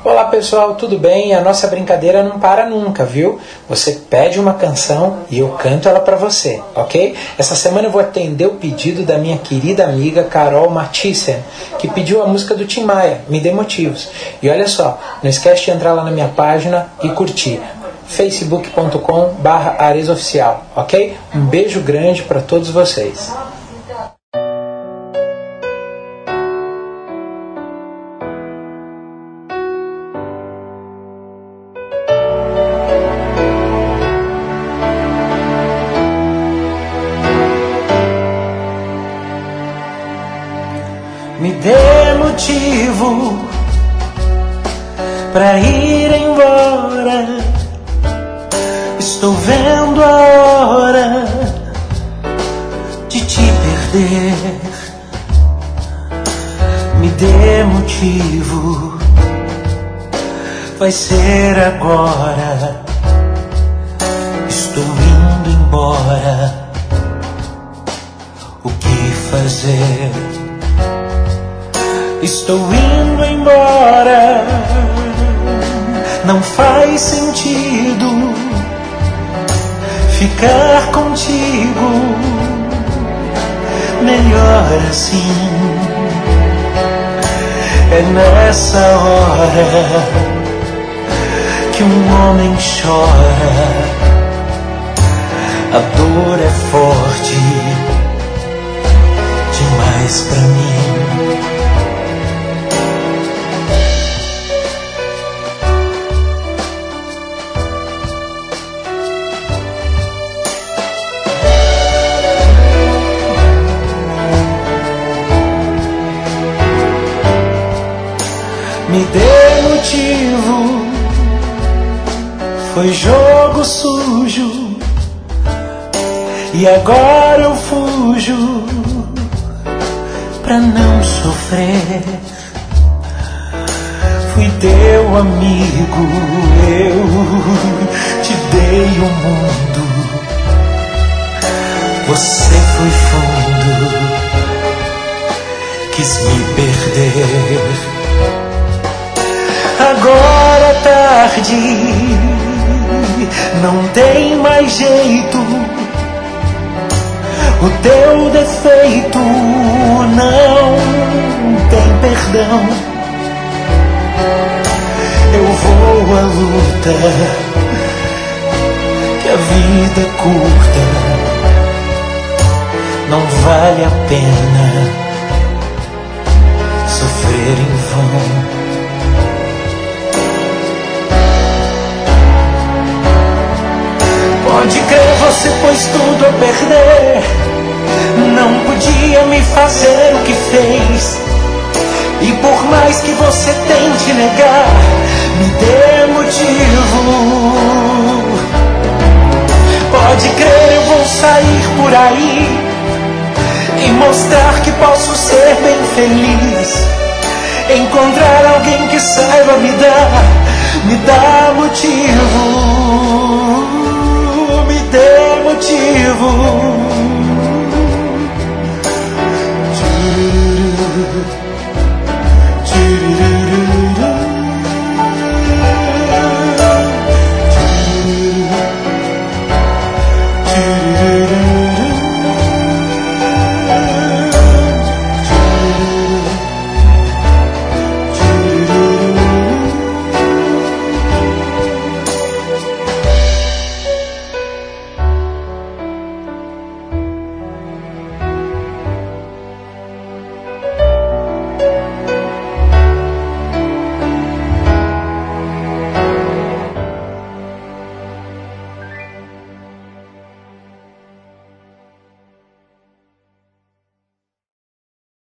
Olá pessoal, tudo bem? A nossa brincadeira não para nunca, viu? Você pede uma canção e eu canto ela pra você, ok? Essa semana eu vou atender o pedido da minha querida amiga Carol Mathiesen, que pediu a música do Tim Maia, Me Dê Motivos. E olha só, não esquece de entrar lá na minha página e curtir. facebook.com/aresoficial, ok? Um beijo grande para todos vocês. Me dê motivo pra ir embora. Estou vendo a hora de te perder. Me dê motivo, vai ser agora. Estou indo embora. O que fazer? Estou indo embora. Não faz sentido ficar contigo. Melhor assim. É nessa hora que um homem chora. A dor é forte demais pra mim. Me dê motivo, foi jogo sujo e agora eu fujo pra não sofrer. Fui teu amigo, eu te dei o mundo, você foi fundo, quis me perder. Agora é tarde, não tem mais jeito. O teu defeito não tem perdão. Eu vou à luta, que a vida é curta. Não vale a pena sofrer em vão. Pode crer, você pôs tudo a perder. Não podia me fazer o que fez. E por mais que você tente negar, me dê motivo. Pode crer, eu vou sair por aí e mostrar que posso ser bem feliz. Encontrar alguém que saiba me dá motivo. Me dê motivo.